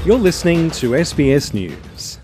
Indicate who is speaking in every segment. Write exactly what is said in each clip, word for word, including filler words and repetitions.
Speaker 1: You're listening to S B S News.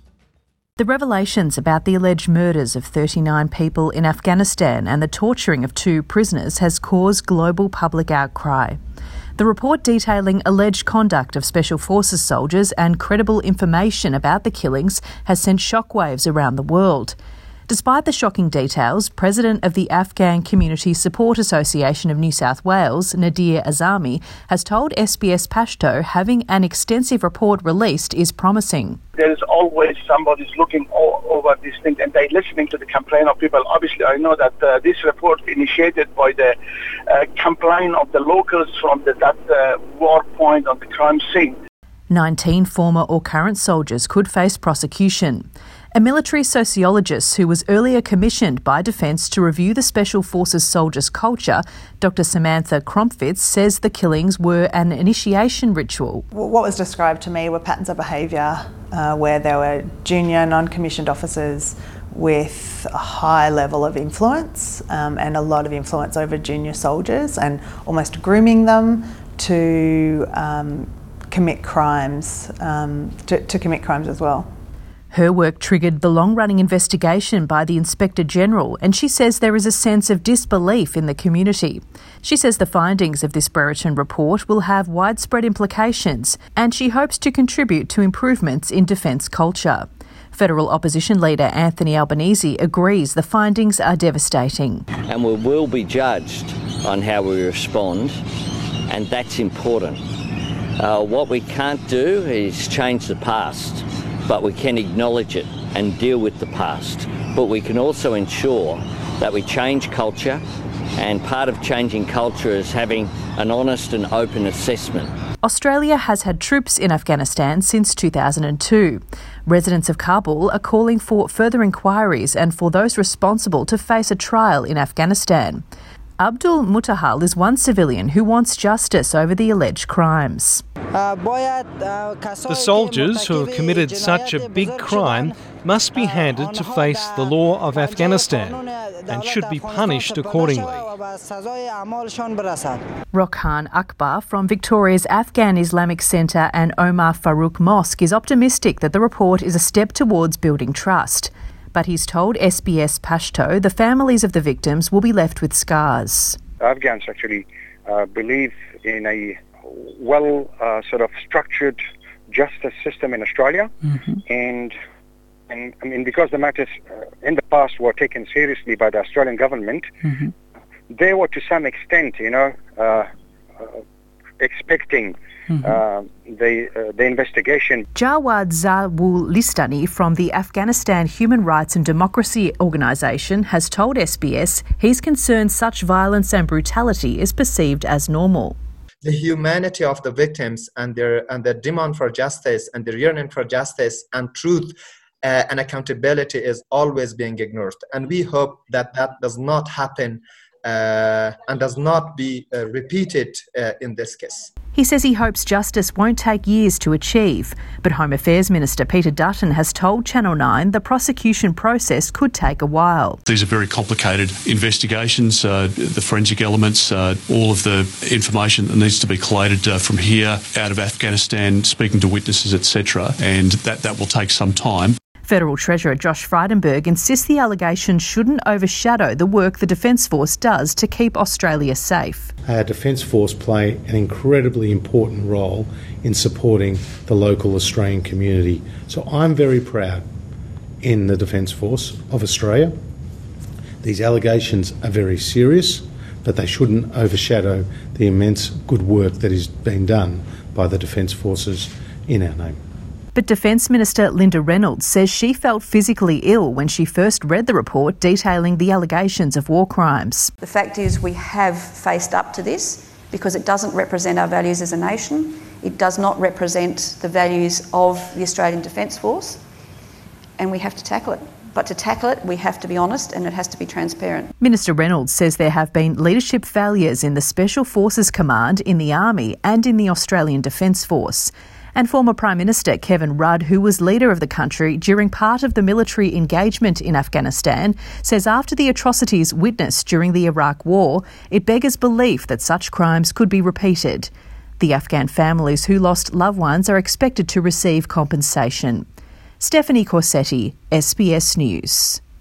Speaker 2: The revelations about the alleged murders of thirty-nine people in Afghanistan and the torturing of two prisoners has caused global public outcry. The report detailing alleged conduct of Special Forces soldiers and credible information about the killings has sent shockwaves around the world. Despite the shocking details, President of the Afghan Community Support Association of New South Wales, Nadir Azami, has told S B S Pashto having an extensive report released is promising.
Speaker 3: There's always somebody looking all over these things and they're listening to the complaint of people. Obviously, I know that uh, this report initiated by the uh, complaint of the locals from the, that uh, war point on the crime scene.
Speaker 2: nineteen former or current soldiers could face prosecution. A military sociologist who was earlier commissioned by Defence to review the Special Forces soldiers' culture, Doctor Samantha Kromfitz, says the killings were an initiation ritual.
Speaker 4: What was described to me were patterns of behaviour uh, where there were junior non-commissioned officers with a high level of influence um, and a lot of influence over junior soldiers and almost grooming them to um, commit crimes, um, to, to commit crimes as well.
Speaker 2: Her work triggered the long-running investigation by the Inspector General, and she says there is a sense of disbelief in the community. She says the findings of this Brereton report will have widespread implications, and she hopes to contribute to improvements in defence culture. Federal opposition leader Anthony Albanese agrees the findings are devastating.
Speaker 5: And we will be judged on how we respond, and that's important. Uh, what we can't do is change the past, but we can acknowledge it and deal with the past. But we can also ensure that we change culture, and part of changing culture is having an honest and open assessment.
Speaker 2: Australia has had troops in Afghanistan since two thousand two. Residents of Kabul are calling for further inquiries and for those responsible to face a trial in Afghanistan. Abdul Mutahal is one civilian who wants justice over the alleged crimes.
Speaker 1: The soldiers who have committed such a big crime must be handed to face the law of Afghanistan and should be punished accordingly.
Speaker 2: Rokhan Akbar from Victoria's Afghan Islamic Centre and Omar Farouk Mosque is optimistic that the report is a step towards building trust. But he's told S B S Pashto the families of the victims will be left with scars.
Speaker 6: Afghans actually uh, believe in a well uh, sort of structured justice system in Australia, mm-hmm. and and I mean because the matters uh, in the past were taken seriously by the Australian government, mm-hmm. they were to some extent, you know, uh, uh, expecting mm-hmm. uh, the uh, the investigation.
Speaker 2: Jawad Zawul Listani from the Afghanistan Human Rights and Democracy Organisation has told S B S he's concerned such violence and brutality is perceived as normal.
Speaker 7: The humanity of the victims and their and their demand for justice and their yearning for justice and truth uh, and accountability is always being ignored. And we hope that that does not happen uh, and does not be uh, repeated uh, in this case.
Speaker 2: He says he hopes justice won't take years to achieve, but Home Affairs Minister Peter Dutton has told Channel nine the prosecution process could take a while.
Speaker 8: These are very complicated investigations, uh, the forensic elements, uh, all of the information that needs to be collated uh, from here, out of Afghanistan, speaking to witnesses, et cetera, and that, that will take some time.
Speaker 2: Federal Treasurer Josh Frydenberg insists the allegations shouldn't overshadow the work the Defence Force does to keep Australia safe.
Speaker 9: Our Defence Force play an incredibly important role in supporting the local Australian community. So I'm very proud in the Defence Force of Australia. These allegations are very serious, but they shouldn't overshadow the immense good work that is being done by the Defence Forces in our name.
Speaker 2: But Defence Minister Linda Reynolds says she felt physically ill when she first read the report detailing the allegations of war crimes.
Speaker 10: The fact is we have faced up to this because it doesn't represent our values as a nation. It does not represent the values of the Australian Defence Force, and we have to tackle it. But to tackle it, we have to be honest and it has to be transparent.
Speaker 2: Minister Reynolds says there have been leadership failures in the Special Forces Command, in the Army and in the Australian Defence Force. And former Prime Minister Kevin Rudd, who was leader of the country during part of the military engagement in Afghanistan, says after the atrocities witnessed during the Iraq War, it beggars belief that such crimes could be repeated. The Afghan families who lost loved ones are expected to receive compensation. Stephanie Corsetti, S B S News.